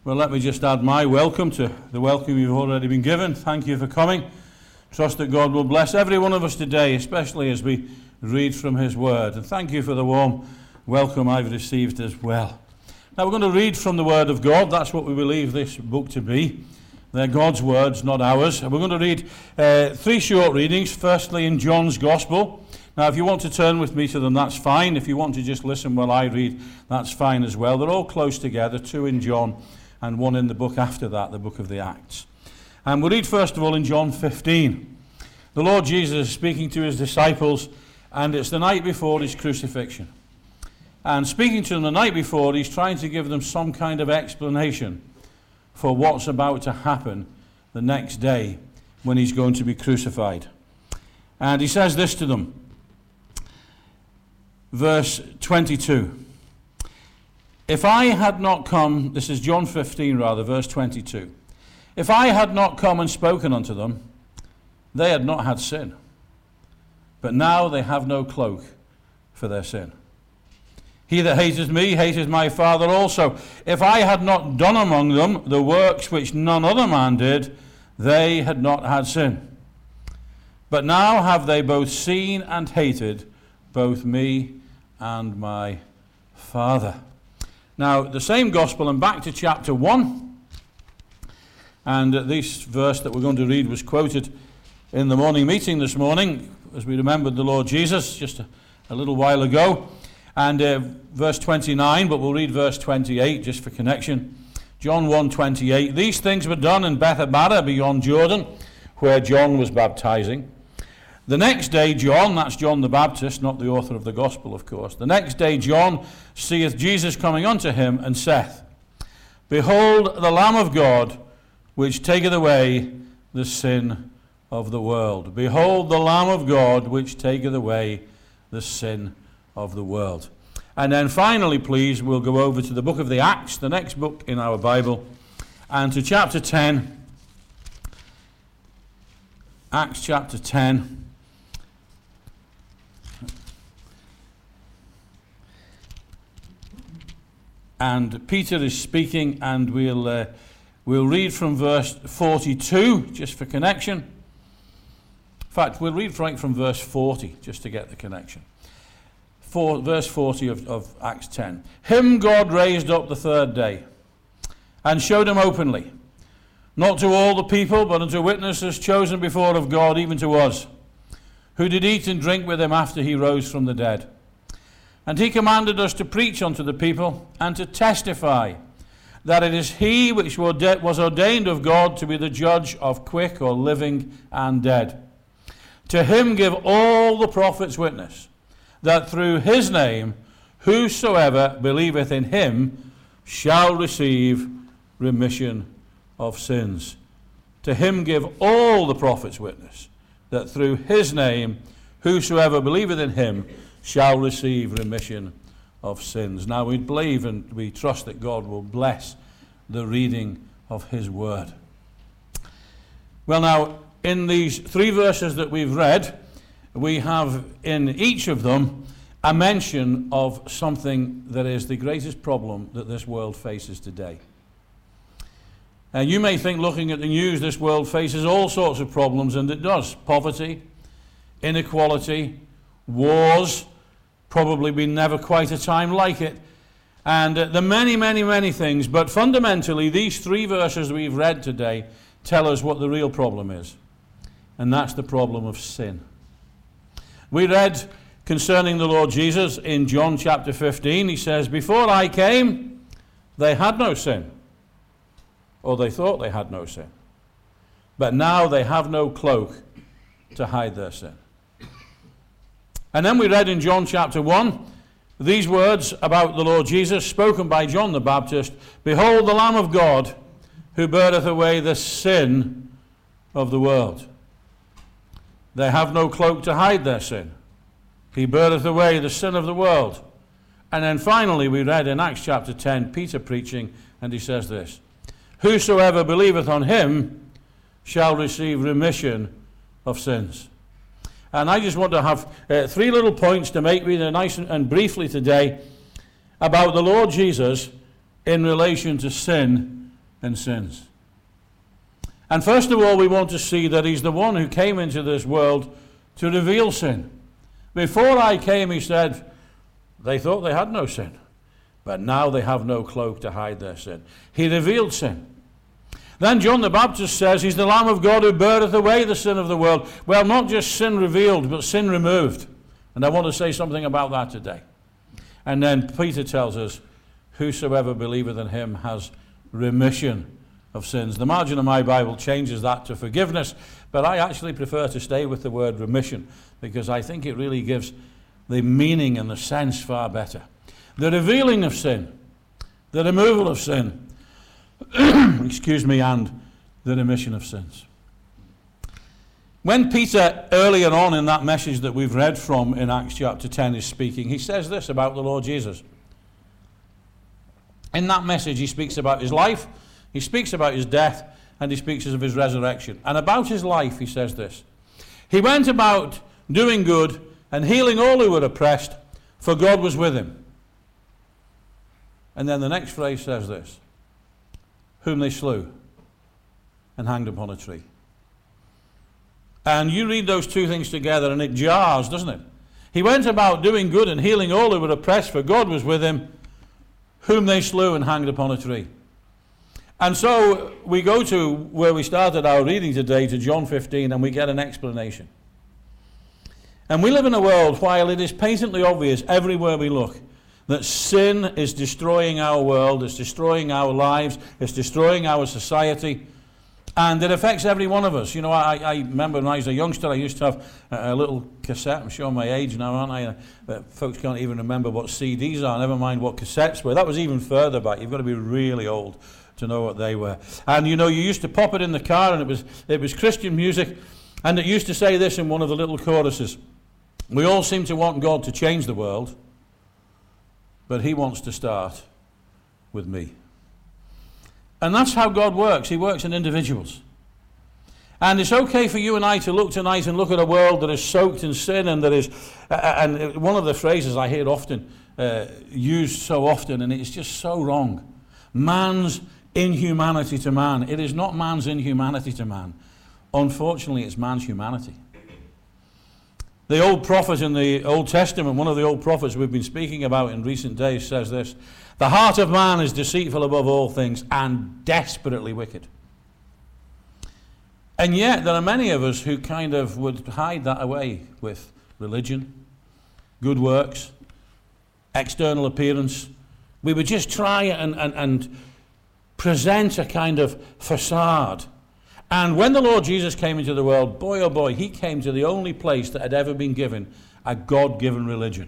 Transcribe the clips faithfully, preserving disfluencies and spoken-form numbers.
Well, let me just add my welcome to the welcome you've already been given. Thank you for coming. Trust that God will bless every one of us today, especially as we read from his word. And thank you for the warm welcome I've received as well. Now, we're going to read from the word of God. That's what we believe this book to be. They're God's words, not ours. And we're going to read uh, three short readings. Firstly, in John's Gospel. Now, if you want to turn with me to them, that's fine. If you want to just listen while I read, that's fine as well. They're all close together, two in John and one in the book after that, the book of the Acts. And we'll read first of all in John fifteen. The Lord Jesus is speaking to his disciples, and it's the night before his crucifixion. And speaking to them the night before, he's trying to give them some kind of explanation for what's about to happen the next day when he's going to be crucified. And he says this to them. Verse twenty-two. If I had not come, this is John fifteen rather, verse twenty-two. If I had not come and spoken unto them, they had not had sin. But now they have no cloak for their sin. He that hateth me hateth my Father also. If I had not done among them the works which none other man did, they had not had sin. But now have they both seen and hated both me and my Father. Now, the same gospel, and back to chapter one. And uh, this verse that we're going to read was quoted in the morning meeting this morning, as we remembered the Lord Jesus just a, a little while ago. And uh, verse twenty-nine, but we'll read verse twenty-eight just for connection. John one twenty-eight. These things were done in Bethabara beyond Jordan, where John was baptizing. The next day John, that's John the Baptist, not the author of the gospel, of course. The next day John seeth Jesus coming unto him, and saith, Behold the Lamb of God, which taketh away the sin of the world. Behold the Lamb of God, which taketh away the sin of the world. And then finally, please, we'll go over to the book of the Acts, the next book in our Bible, and to chapter ten. Acts chapter ten. And Peter is speaking, and we'll uh, we'll read from verse forty-two, just for connection. In fact, we'll read right from verse forty, just to get the connection. For, verse forty of, of Acts ten. Him God raised up the third day, and showed him openly, not to all the people, but unto witnesses chosen before of God, even to us, who did eat and drink with him after he rose from the dead. And he commanded us to preach unto the people, and to testify that it is he which was ordained of God to be the judge of quick or living and dead. To him give all the prophets witness, that through his name whosoever believeth in him shall receive remission of sins. To him give all the prophets witness, that through his name whosoever believeth in him shall receive remission of sins. Now we believe and we trust that God will bless the reading of his word. Well, now, in these three verses that we've read, we have in each of them a mention of something that is the greatest problem that this world faces today. And you may think, looking at the news, this world faces all sorts of problems, and it does. Poverty, inequality, wars, probably been never quite a time like it, and uh, the many, many, many things. But fundamentally, these three verses we've read today tell us what the real problem is, and that's the problem of sin. We read concerning the Lord Jesus in John chapter fifteen. He says, Before I came, they had no sin, or they thought they had no sin, but now they have no cloak to hide their sin. And then we read in John chapter one these words about the Lord Jesus spoken by John the Baptist. Behold the Lamb of God, who beareth away the sin of the world. They have no cloak to hide their sin. He beareth away the sin of the world. And then finally we read in Acts chapter ten, Peter preaching, and he says this, Whosoever believeth on him shall receive remission of sins. And I just want to have uh, three little points to make really nice and, and briefly today about the Lord Jesus in relation to sin and sins. And first of all, we want to see that he's the one who came into this world to reveal sin. Before I came, he said, they thought they had no sin, but now they have no cloak to hide their sin. He revealed sin. Then John the Baptist says he's the Lamb of God who beareth away the sin of the world. Well, not just sin revealed, but sin removed. And I want to say something about that today. And then Peter tells us, whosoever believeth in him has remission of sins. The margin of my Bible changes that to forgiveness, but I actually prefer to stay with the word remission because I think it really gives the meaning and the sense far better. The revealing of sin, the removal of sin, excuse me, and the remission of sins. When Peter, earlier on in that message that we've read from in Acts chapter ten, is speaking, he says this about the Lord Jesus. In that message, he speaks about his life, he speaks about his death, and he speaks of his resurrection. And about his life, he says this. He went about doing good and healing all who were oppressed, for God was with him. And then the next phrase says this, whom they slew and hanged upon a tree. And you read those two things together and it jars, doesn't it? He went about doing good and healing all who were oppressed, for God was with him, whom they slew and hanged upon a tree. And so we go to where we started our reading today, to John fifteen, and we get an explanation. And we live in a world, while it is patently obvious everywhere we look, that sin is destroying our world, it's destroying our lives, it's destroying our society, and it affects every one of us. You know, I, I remember when I was a youngster, I used to have a, a little cassette. I'm showing my age now, aren't I? But folks can't even remember what C Ds are, never mind what cassettes were. That was even further back. You've got to be really old to know what they were. And you know, you used to pop it in the car, and it was it was Christian music, and it used to say this in one of the little choruses: we all seem to want God to change the world, but he wants to start with me. And that's how God works. He works in individuals. And it's okay for you and I to look tonight and look at a world that is soaked in sin, and that is, uh, and one of the phrases I hear often uh, used so often, and it's just so wrong: man's inhumanity to man. It is not man's inhumanity to man. Unfortunately, it's man's humanity. The old prophet in the Old Testament, one of the old prophets we've been speaking about in recent days, says this: the heart of man is deceitful above all things and desperately wicked. And yet there are many of us who kind of would hide that away with religion, good works, external appearance. We would just try and, and, and present a kind of facade. And when the Lord Jesus came into the world, boy oh boy, he came to the only place that had ever been given a God-given religion: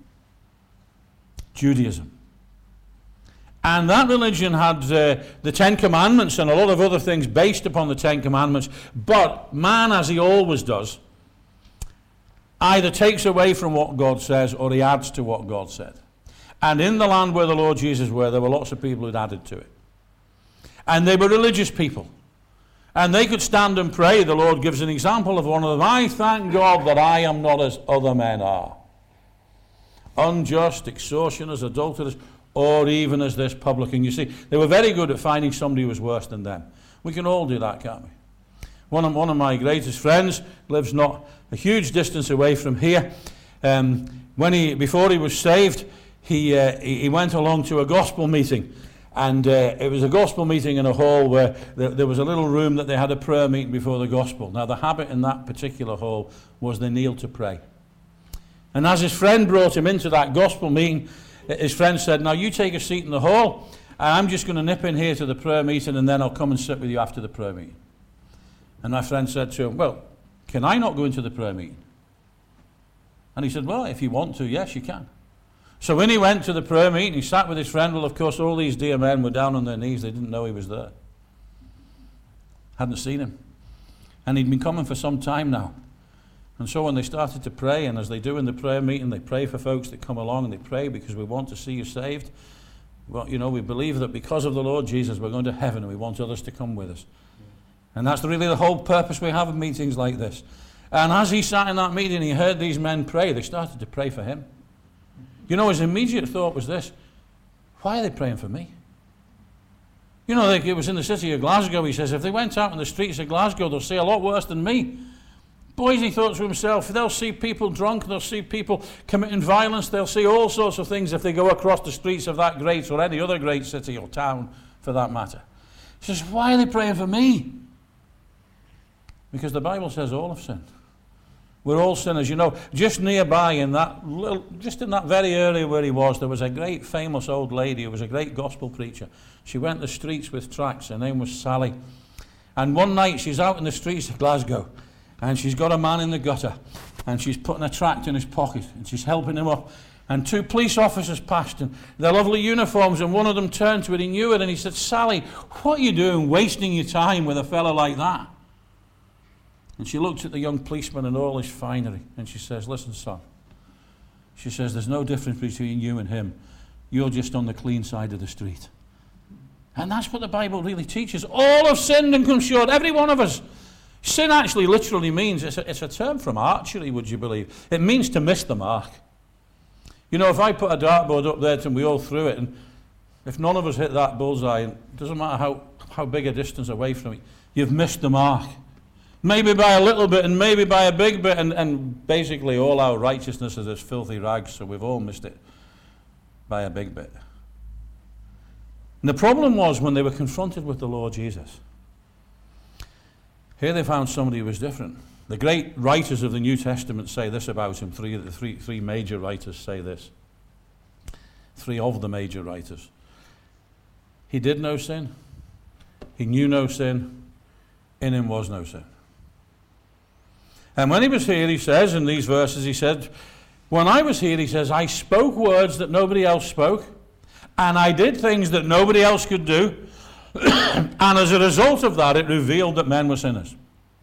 Judaism. And that religion had uh, the Ten Commandments and a lot of other things based upon the Ten Commandments. But man, as he always does, either takes away from what God says or he adds to what God said. And in the land where the Lord Jesus were, there were lots of people who'd added to it. And they were religious people. And they could stand and pray. The Lord gives an example of one of them. I thank God that I am not as other men are. Unjust, extortioners, adulterers, or even as this publican. You see, they were very good at finding somebody who was worse than them. We can all do that, can't we? One of, one of my greatest friends lives not a huge distance away from here. Um, when he, before he was saved, he, uh, he, he went along to a gospel meeting. And uh, it was a gospel meeting in a hall where there, there was a little room that they had a prayer meeting before the gospel. Now, the habit in that particular hall was they kneeled to pray. And as his friend brought him into that gospel meeting, his friend said, now you take a seat in the hall, and I'm just going to nip in here to the prayer meeting, and then I'll come and sit with you after the prayer meeting. And my friend said to him, well, can I not go into the prayer meeting? And he said, well, if you want to, yes, you can. So when he went to the prayer meeting, he sat with his friend. Well, of course, all these dear men were down on their knees. They didn't know he was there. Hadn't seen him. And he'd been coming for some time now. And so when they started to pray, and as they do in the prayer meeting, they pray for folks that come along, and they pray because we want to see you saved. Well, you know, we believe that because of the Lord Jesus, we're going to heaven, and we want others to come with us. And that's really the whole purpose we have of meetings like this. And as he sat in that meeting, he heard these men pray. They started to pray for him. You know, his immediate thought was this: why are they praying for me? You know, like it was in the city of Glasgow, he says, if they went out in the streets of Glasgow, they'll see a lot worse than me. Boys, he thought to himself, they'll see people drunk, they'll see people committing violence, they'll see all sorts of things if they go across the streets of that great or any other great city or town for that matter. He says, why are they praying for me? Because the Bible says all have sinned. We're all sinners. You know, just nearby in that little, just in that very area where he was, there was a great famous old lady who was a great gospel preacher. She went the streets with tracts. Her name was Sally. And one night she's out in the streets of Glasgow and she's got a man in the gutter and she's putting a tract in his pocket and she's helping him up. And two police officers passed in their lovely uniforms, and one of them turned to her. He knew it and he said, Sally, what are you doing wasting your time with a fella like that? And she looked at the young policeman and all his finery, and she says, listen, son. She says, there's no difference between you and him. You're just on the clean side of the street. And that's what the Bible really teaches. All have sinned and come short, every one of us. Sin actually literally means, it's a, it's a term from archery, would you believe? It means to miss the mark. You know, if I put a dartboard up there and we all threw it, and if none of us hit that bullseye, and it doesn't matter how, how big a distance away from it, you've missed the mark. Maybe by a little bit and maybe by a big bit, and, and basically all our righteousness is as filthy rags, so we've all missed it by a big bit. And the problem was when they were confronted with the Lord Jesus, here they found somebody who was different. The great writers of the New Testament say this about him. Three, the three, three major writers say this. Three of the major writers. He did no sin. He knew no sin. In him was no sin. And when he was here, he says, in these verses, he said, when I was here, he says, I spoke words that nobody else spoke, and I did things that nobody else could do, and as a result of that, it revealed that men were sinners.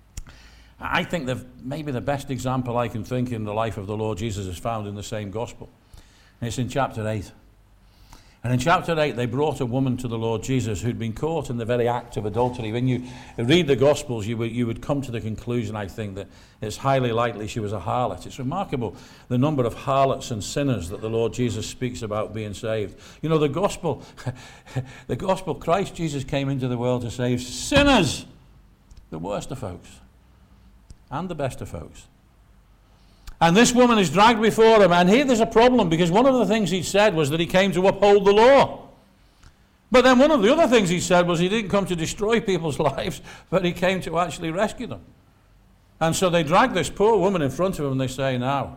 I think that maybe the best example I can think in the life of the Lord Jesus is found in the same gospel. And it's in chapter eight. And in chapter eight, they brought a woman to the Lord Jesus who'd been caught in the very act of adultery. When you read the Gospels, you would, you would come to the conclusion, I think, that it's highly likely she was a harlot. It's remarkable the number of harlots and sinners that the Lord Jesus speaks about being saved. You know, the Gospel, the Gospel, Christ Jesus came into the world to save sinners, the worst of folks, and the best of folks. And this woman is dragged before him, and here there's a problem, because one of the things he said was that he came to uphold the law. But then one of the other things he said was he didn't come to destroy people's lives, but he came to actually rescue them. And so they drag this poor woman in front of him and they say, now,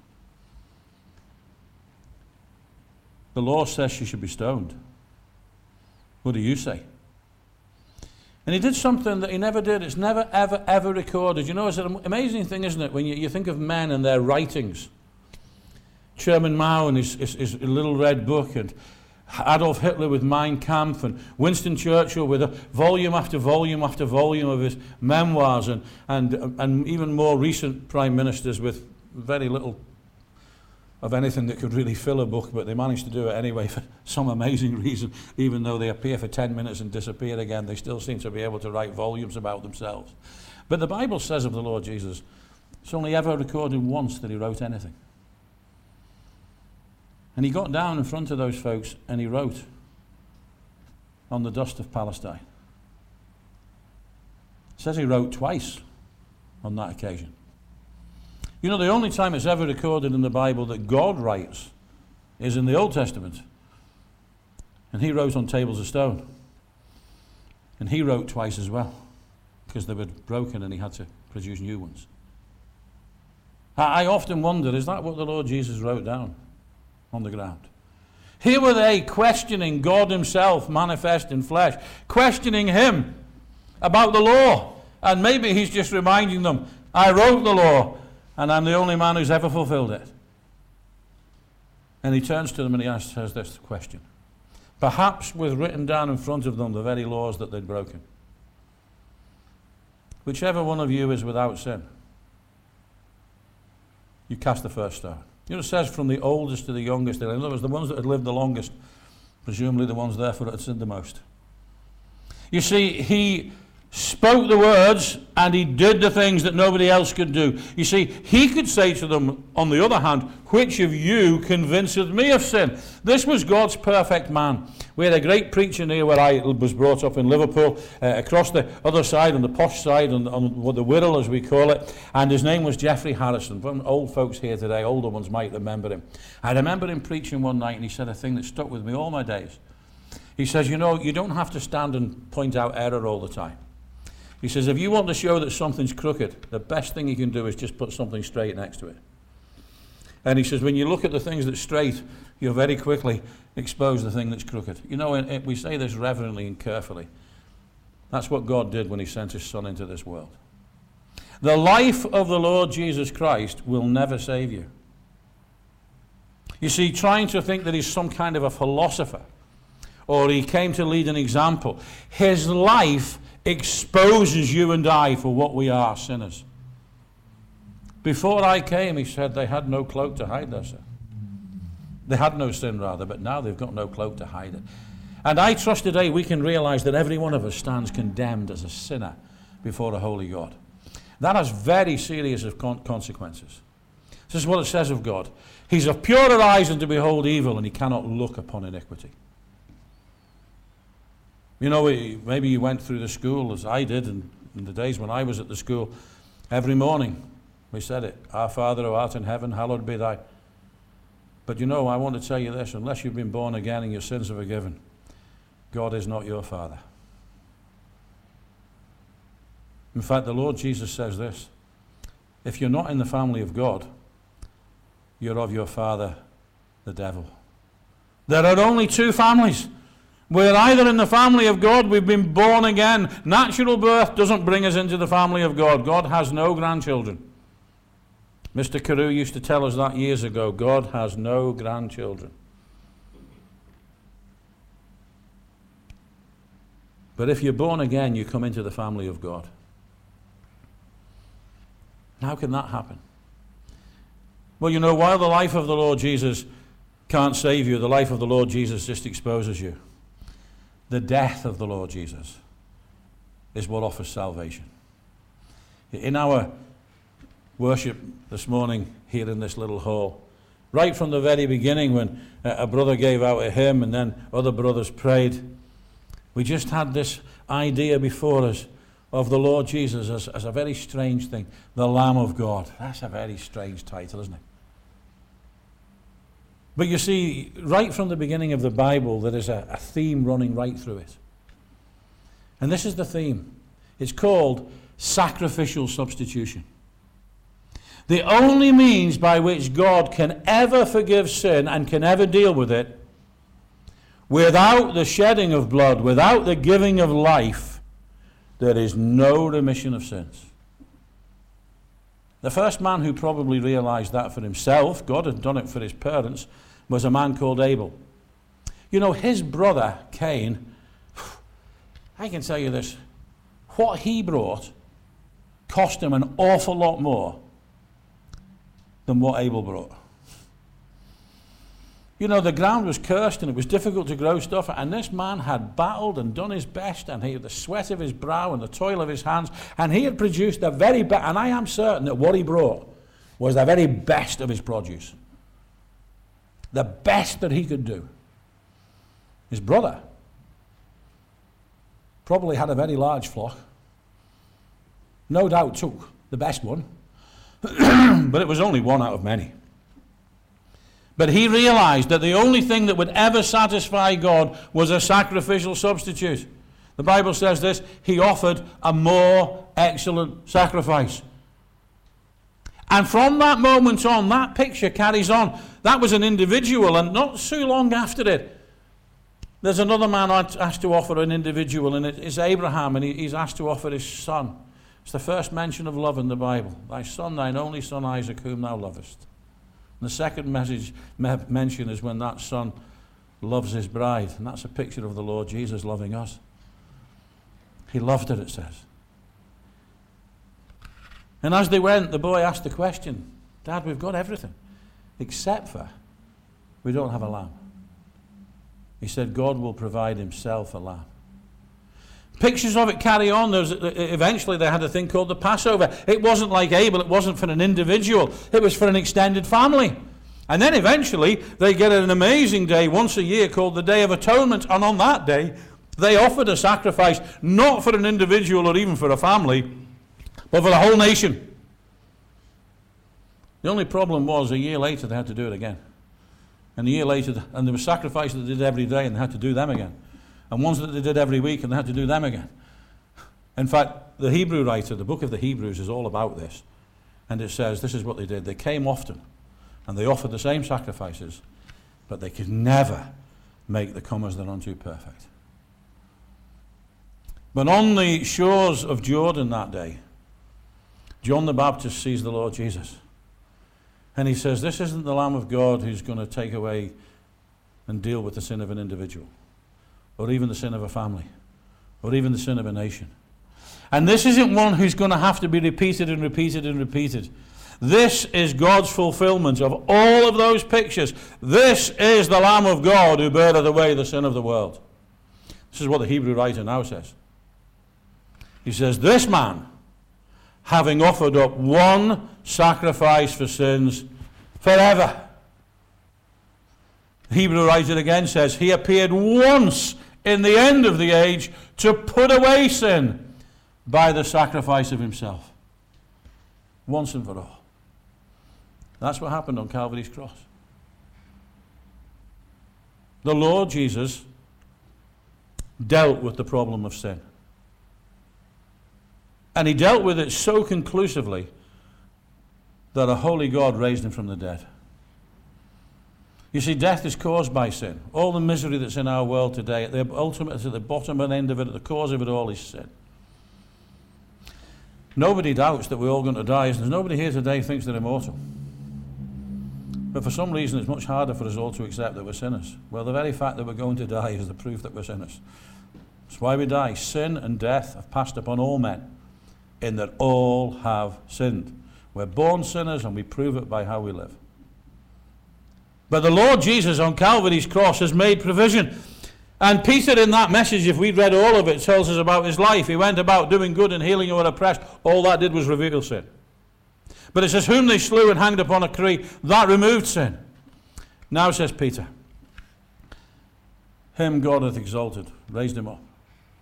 the law says she should be stoned. What do you say? And he did something that he never did. It's never, ever, ever recorded. You know, it's an amazing thing, isn't it, when you, you think of men and their writings. Chairman Mao and his, his, his little red book, and Adolf Hitler with Mein Kampf, and Winston Churchill with a volume after volume after volume of his memoirs, and, and, and even more recent prime ministers with very little of anything that could really fill a book, but they managed to do it anyway for some amazing reason. Even though they appear for ten minutes and disappear again, they still seem to be able to write volumes about themselves. But the Bible says of the Lord Jesus, it's only ever recorded once that he wrote anything. And he got down in front of those folks and he wrote on the dust of Palestine. It says he wrote twice on that occasion. You know, the only time it's ever recorded in the Bible that God writes is in the Old Testament. And he wrote on tables of stone. And he wrote twice as well, because they were broken and he had to produce new ones. I, I often wonder, is that what the Lord Jesus wrote down on the ground? Here were they questioning God himself manifest in flesh, questioning him about the law. And maybe he's just reminding them, I wrote the law, and I'm the only man who's ever fulfilled it. And he turns to them and he asks us this question. Perhaps with written down in front of them the very laws that they'd broken. Whichever one of you is without sin, you cast the first stone. You know, it says from the oldest to the youngest. In other words, the ones that had lived the longest, presumably the ones therefore that had sinned the most. You see, he spoke the words and he did the things that nobody else could do. You see, he could say to them, on the other hand, which of you convinceth me of sin? This was God's perfect man, We had a great preacher near where I was brought up in Liverpool, uh, across the other side, on the posh side, on, on what the Wirral as we call it, and his name was Geoffrey Harrison. From old folks here today, older ones might remember him. I remember him preaching one night, and he said a thing that stuck with me all my days. He says, you know, you don't have to stand and point out error all the time. He says, if you want to show that something's crooked, the best thing you can do is just put something straight next to it. And he says, when you look at the things that's straight, you'll very quickly expose the thing that's crooked. You know, it, it, we say this reverently and carefully. That's what God did when he sent his Son into this world. The life of the Lord Jesus Christ will never save you. You see, trying to think that he's some kind of a philosopher, or he came to lead an example, his life exposes you and I for what we are, sinners. Before I came, he said, they had no cloak to hide their sin. They had no sin, rather, but now they've got no cloak to hide it. And I trust today we can realize that every one of us stands condemned as a sinner before a holy God. That has very serious consequences. This is what it says of God. He's of purer eyes than to behold evil, and he cannot look upon iniquity. You know, maybe you went through the school as I did in, in the days when I was at the school. Every morning we said it, Our Father who art in heaven, hallowed be thy. But you know, I want to tell you this, unless you've been born again and your sins are forgiven, God is not your Father. In fact, the Lord Jesus says this, if you're not in the family of God, you're of your father, the devil. There are only two families. We're either in the family of God, we've been born again. Natural birth doesn't bring us into the family of God. God has no grandchildren. Mister Carew used to tell us that years ago. God has no grandchildren. But if you're born again, you come into the family of God. How can that happen? Well, you know, while the life of the Lord Jesus can't save you, the life of the Lord Jesus just exposes you. The death of the Lord Jesus is what offers salvation. In our worship this morning here in this little hall, right from the very beginning when a brother gave out a hymn and then other brothers prayed, we just had this idea before us of the Lord Jesus as, as a very strange thing, the Lamb of God. That's a very strange title, isn't it? But you see, right from the beginning of the Bible, there is a, a theme running right through it. And this is the theme. It's called sacrificial substitution. The only means by which God can ever forgive sin and can ever deal with it, without the shedding of blood, without the giving of life, there is no remission of sins. The first man who probably realized that for himself, God had done it for his parents, was a man called Abel. You know, his brother, Cain, I can tell you this, what he brought cost him an awful lot more than what Abel brought. You know, the ground was cursed and it was difficult to grow stuff, and this man had battled and done his best, and he had the sweat of his brow and the toil of his hands, and he had produced the very best, and I am certain that what he brought was the very best of his produce. The best that he could do. His brother probably had a very large flock. No doubt took the best one, but it was only one out of many. But he realized that the only thing that would ever satisfy God was a sacrificial substitute. The Bible says this, he offered a more excellent sacrifice. And from that moment on, that picture carries on. That was an individual, and not so long after it, there's another man asked to offer an individual, and it's Abraham, and he's asked to offer his son. It's the first mention of love in the Bible. Thy son, thine only son Isaac, whom thou lovest. And the second message mention is when that son loves his bride, and that's a picture of the Lord Jesus loving us. He loved her, it says. And as they went, the boy asked the question, Dad, we've got everything, except for we don't have a lamb. He said, God will provide himself a lamb. Pictures of it carry on. There's, eventually they had a thing called the Passover. It wasn't like Abel, it wasn't for an individual, it was for an extended family. And then eventually they get an amazing day once a year called the Day of Atonement. And on that day, they offered a sacrifice not for an individual or even for a family, but for the whole nation. The only problem was a year later they had to do it again. And a year later, and there were sacrifices that they did every day and they had to do them again. And ones that they did every week and they had to do them again. In fact, the Hebrew writer, the book of the Hebrews, is all about this. And it says this is what they did. They came often and they offered the same sacrifices, but they could never make the comers thereunto perfect. But on the shores of Jordan that day, John the Baptist sees the Lord Jesus. And he says, this isn't the Lamb of God who's going to take away and deal with the sin of an individual, or even the sin of a family, or even the sin of a nation. And this isn't one who's going to have to be repeated and repeated and repeated. This is God's fulfillment of all of those pictures. This is the Lamb of God who beareth away the sin of the world. This is what the Hebrew writer now says. He says, this man, having offered up one sacrifice for sins forever. The Hebrew writer again says, he appeared once in the end of the age to put away sin by the sacrifice of himself. Once and for all. That's what happened on Calvary's cross. The Lord Jesus dealt with the problem of sin. And he dealt with it so conclusively that a holy God raised him from the dead. You see, death is caused by sin. All the misery that's in our world today, at the ultimate, at the bottom and end of it, at the cause of it all is sin. Nobody doubts that we're all going to die. There's nobody here today who thinks they're immortal. But for some reason it's much harder for us all to accept that we're sinners. Well, the very fact that we're going to die is the proof that we're sinners. That's why we die. Sin and death have passed upon all men, in that all have sinned. We're born sinners and we prove it by how we live. But the Lord Jesus on Calvary's cross has made provision. And Peter in that message, if we'd read all of it, tells us about his life. He went about doing good and healing who were oppressed. All that did was reveal sin. But it says, whom they slew and hanged upon a tree, that removed sin. Now says Peter, him God hath exalted, raised him up.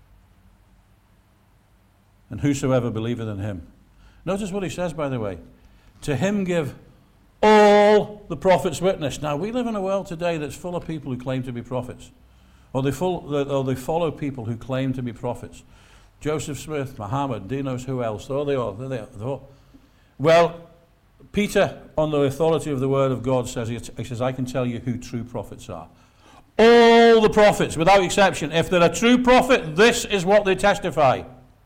And whosoever believeth in him. Notice what he says, by the way. To him give all the prophets witness. Now, we live in a world today that's full of people who claim to be prophets. Or they, full, or they follow people who claim to be prophets. Joseph Smith, Muhammad, D knows who else. Oh, they are. They are. Well, Peter, on the authority of the word of God, says, he says, I can tell you who true prophets are. All the prophets, without exception. If they're a true prophet, this is what they testify.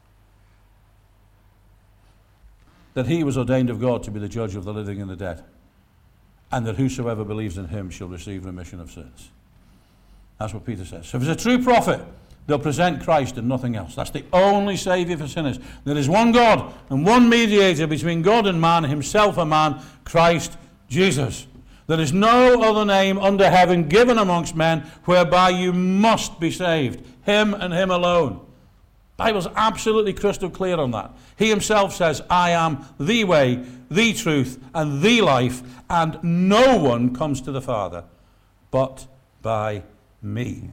That he was ordained of God to be the judge of the living and the dead. And that whosoever believes in him shall receive remission of sins. That's what Peter says. So if it's a true prophet, they'll present Christ and nothing else. That's the only Saviour for sinners. There is one God and one mediator between God and man, himself a man, Christ Jesus. There is no other name under heaven given amongst men whereby you must be saved. Him and him alone. The Bible's absolutely crystal clear on that. He himself says, I am the way, the truth, and the life, and no one comes to the Father but by me.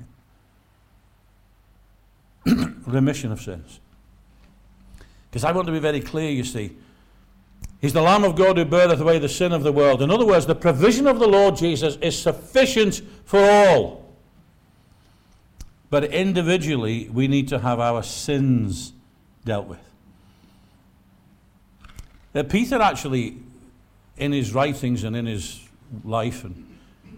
Remission of sins. Because I want to be very clear, you see. He's the Lamb of God who beareth away the sin of the world. In other words, the provision of the Lord Jesus is sufficient for all. But individually, we need to have our sins dealt with. Uh, Peter actually, in his writings and in his life, and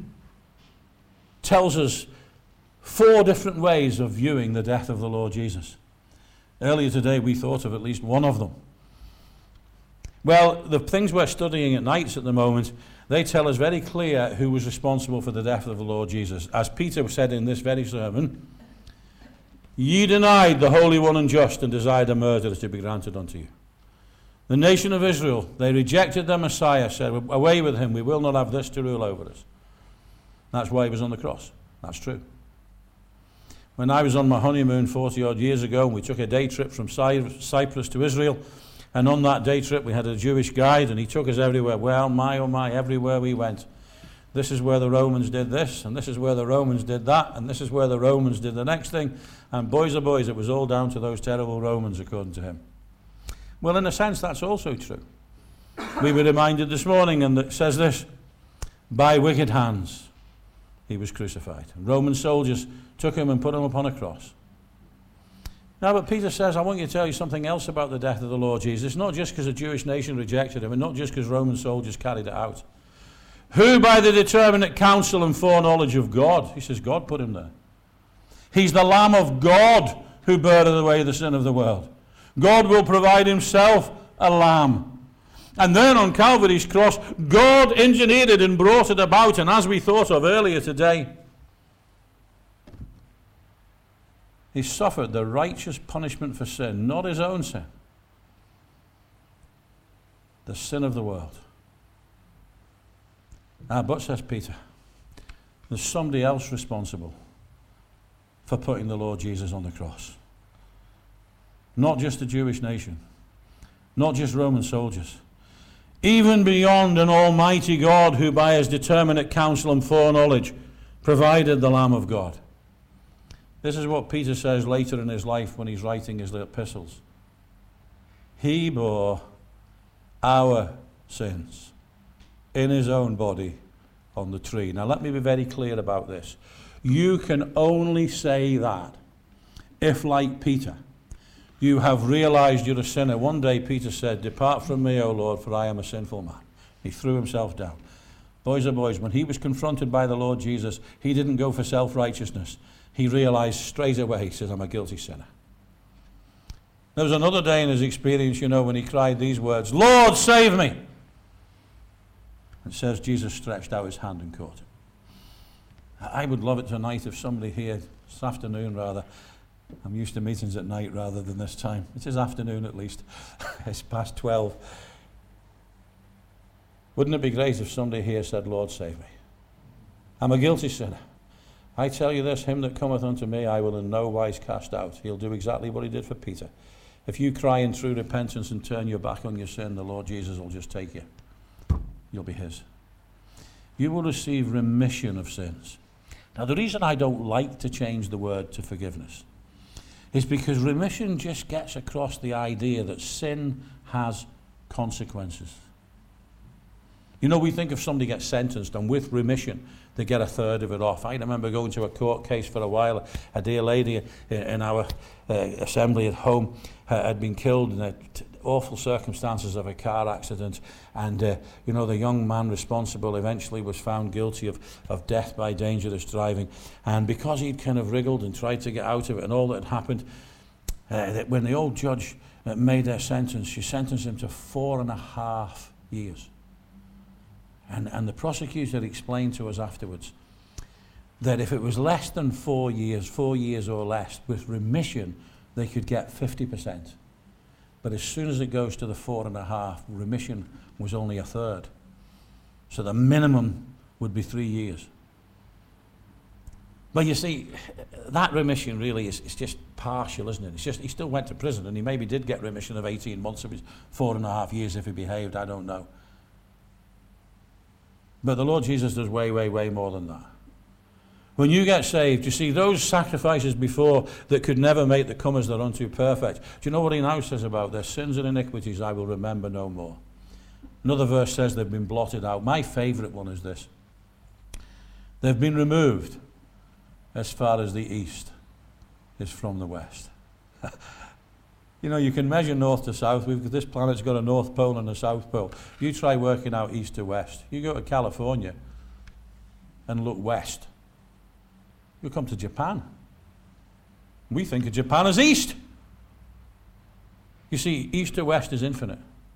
tells us four different ways of viewing the death of the Lord Jesus. Earlier today we thought of at least one of them. Well, the things we're studying at nights at the moment, they tell us very clear who was responsible for the death of the Lord Jesus. As Peter said in this very sermon, ye denied the Holy One and just and desired a murderer to be granted unto you. The nation of Israel, they rejected their Messiah, said, away with him, we will not have this to rule over us. That's why he was on the cross. That's true. When I was on my honeymoon forty odd years ago, we took a day trip from Cyprus to Israel, and on that day trip we had a Jewish guide and he took us everywhere. Well, my oh my, everywhere we went, this is where the Romans did this, and this is where the Romans did that, and this is where the Romans did the next thing. And boys are boys, it was all down to those terrible Romans, according to him. Well, in a sense, that's also true. We were reminded this morning, and it says this, by wicked hands he was crucified. Roman soldiers took him and put him upon a cross. Now, but Peter says, I want you to tell you something else about the death of the Lord Jesus. It's not just because the Jewish nation rejected him, and not just because Roman soldiers carried it out. Who by the determinate counsel and foreknowledge of God, he says God put him there. He's the Lamb of God who beareth away the sin of the world. God will provide himself a lamb. And then on Calvary's cross, God engineered it and brought it about. And as we thought of earlier today, he suffered the righteous punishment for sin, not his own sin. The sin of the world. Ah, but, says Peter, there's somebody else responsible for putting the Lord Jesus on the cross. Not just the Jewish nation, not just Roman soldiers. Even beyond an almighty God who by his determinate counsel and foreknowledge provided the Lamb of God. This is what Peter says later in his life when he's writing his epistles. He bore our sins in his own body on the tree. Now let me be very clear about this. You can only say that if, like Peter, you have realized you're a sinner. One day Peter said, depart from me, O Lord, for I am a sinful man. He threw himself down. Boys are boys, when he was confronted by the Lord Jesus, he didn't go for self-righteousness. He realized straight away, he says, I'm a guilty sinner. There was another day in his experience, you know, when he cried these words, Lord, save me. It says Jesus stretched out his hand and caught him. I would love it tonight if somebody here, this afternoon rather, I'm used to meetings at night rather than this time. It is afternoon at least. It's past twelve. Wouldn't it be great if somebody here said, Lord, save me. I'm a guilty sinner. I tell you this, him that cometh unto me I will in no wise cast out. He'll do exactly what he did for Peter. If you cry in true repentance and turn your back on your sin, the Lord Jesus will just take you. You'll be his. You will receive remission of sins. Now, the reason I don't like to change the word to forgiveness is because remission just gets across the idea that sin has consequences. You know, we think if somebody gets sentenced and with remission, they get a third of it off. I remember going to a court case for a while. A dear lady in our uh, assembly at home uh, had been killed in a t- awful circumstances of a car accident. And, uh, you know, the young man responsible eventually was found guilty of, of death by dangerous driving. And because he'd kind of wriggled and tried to get out of it and all that had happened, uh, that when the old judge uh, made their sentence, she sentenced him to four and a half years. And, and the prosecutor explained to us afterwards that if it was less than four years, four years or less, with remission, they could get fifty percent. But as soon as it goes to the four and a half, remission was only a third. So the minimum would be three years. But you see, that remission really is it's just partial, isn't it? It's just he still went to prison, and he maybe did get remission of eighteen months. It was four and a half years if he behaved, I don't know. But the Lord Jesus does way, way, way more than that. When you get saved, you see, those sacrifices before that could never make the comers thereunto perfect. Do you know what he now says about their sins and iniquities I will remember no more? Another verse says they've been blotted out. My favourite one is this. They've been removed as far as the east is from the west. You know, you can measure north to south. We've, this planet's got a north pole and a south pole. You try working out east to west. You go to California and look west. You'll come to Japan. We think of Japan as east. You see, east to west is infinite.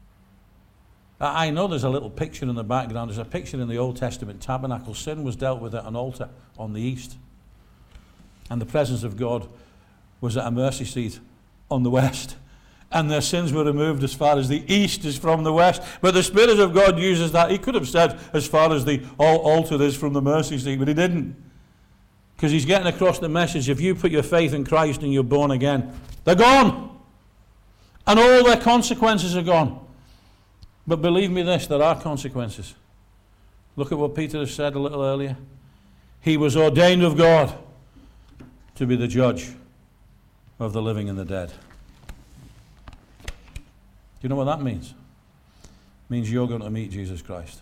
I know there's a little picture in the background. There's a picture in the Old Testament tabernacle. Sin was dealt with at an altar on the east. And the presence of God was at a mercy seat on the west, and their sins were removed as far as the east is from the west. But the Spirit of God uses that. He could have said as far as the altar is from the mercy seat, but he didn't, because he's getting across the message. If you put your faith in Christ and you're born again, they're gone, and all their consequences are gone. But believe me this, there are consequences. Look at what Peter has said a little earlier. He was ordained of God to be the judge of the living and the dead. Do you know what that means? It means you're going to meet Jesus Christ.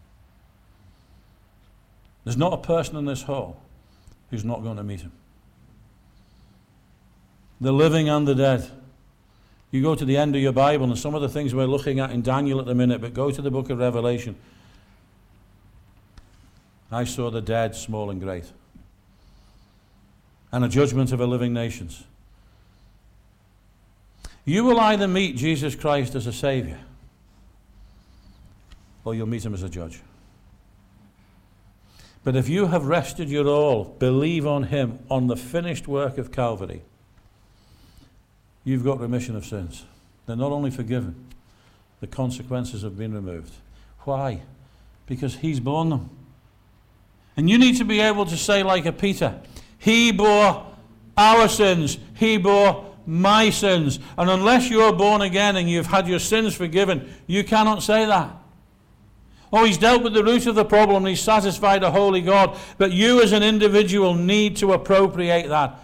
There's not a person in this hall who's not going to meet him. The living and the dead. You go to the end of your Bible, and some of the things we're looking at in Daniel at the minute, but go to the book of Revelation. I saw the dead, small and great, and a judgment of a living nations. You will either meet Jesus Christ as a Savior, or you'll meet him as a judge. But if you have rested your all, believe on him, on the finished work of Calvary, you've got remission of sins. They're not only forgiven, the consequences have been removed. Why? Because he's borne them. And you need to be able to say like a Peter, he bore our sins, he bore my sins. And unless you're born again and you've had your sins forgiven, you cannot say that. Oh, he's dealt with the root of the problem, he's satisfied a holy God. But you as an individual need to appropriate that.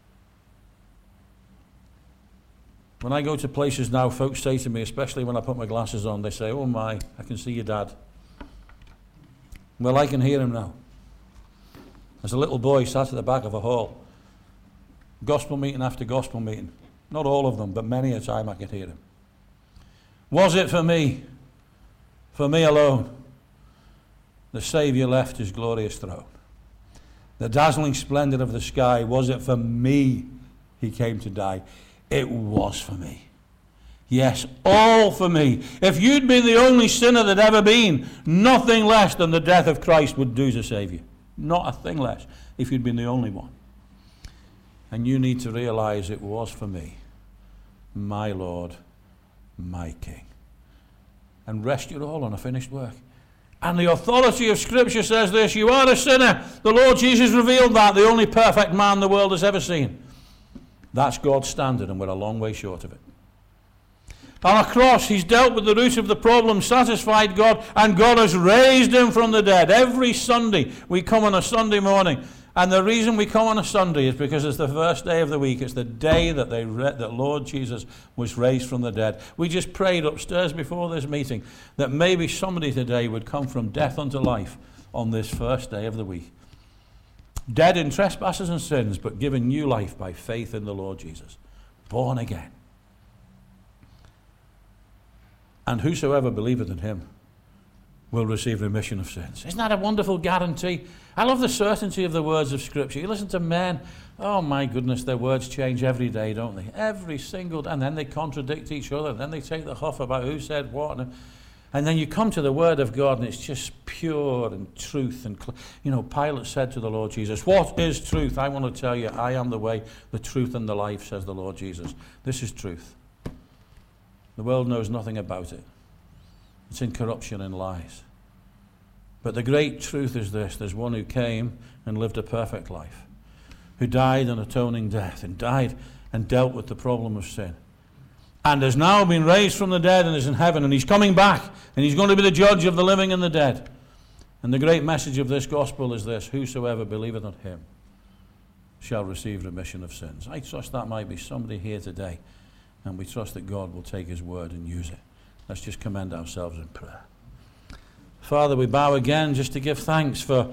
When I go to places now, folks say to me, especially when I put my glasses on, they say, oh my, I can see your dad. Well, I can hear him now. As a little boy sat at the back of a hall, gospel meeting after gospel meeting. Not all of them, but many a time I could hear him. Was it for me, for me alone, the Saviour left his glorious throne? The dazzling splendor of the sky, was it for me he came to die? It was for me. Yes, all for me. If you'd been the only sinner there'd ever been, nothing less than the death of Christ would do to save you. Not a thing less, if you'd been the only one. And you need to realize it was for me, my Lord, my King. And rest your all on a finished work. And the authority of Scripture says this, you are a sinner. The Lord Jesus revealed that, the only perfect man the world has ever seen. That's God's standard, and we're a long way short of it. On a cross, he's dealt with the root of the problem, satisfied God, and God has raised him from the dead. Every Sunday, we come on a Sunday morning, and the reason we come on a Sunday is because it's the first day of the week. It's the day that they re- that Lord Jesus was raised from the dead. We just prayed upstairs before this meeting that maybe somebody today would come from death unto life on this first day of the week. Dead in trespasses and sins, but given new life by faith in the Lord Jesus. Born again. And whosoever believeth in him will receive remission of sins. Isn't that a wonderful guarantee? I love the certainty of the words of Scripture. You listen to men, oh my goodness, their words change every day, don't they? Every single day. And then they contradict each other. Then they take the huff about who said what. And, and then you come to the Word of God and it's just pure and truth. And you know, Pilate said to the Lord Jesus, what is truth? I want to tell you, I am the way, the truth and the life, says the Lord Jesus. This is truth. The world knows nothing about it. It's in corruption and lies. But the great truth is this, there's one who came and lived a perfect life, who died an atoning death, and died and dealt with the problem of sin, and has now been raised from the dead and is in heaven, and he's coming back, and he's going to be the judge of the living and the dead. And the great message of this gospel is this, whosoever believeth on him shall receive remission of sins. I trust that might be somebody here today, and we trust that God will take his word and use it. Let's just commend ourselves in prayer. Father, we bow again just to give thanks for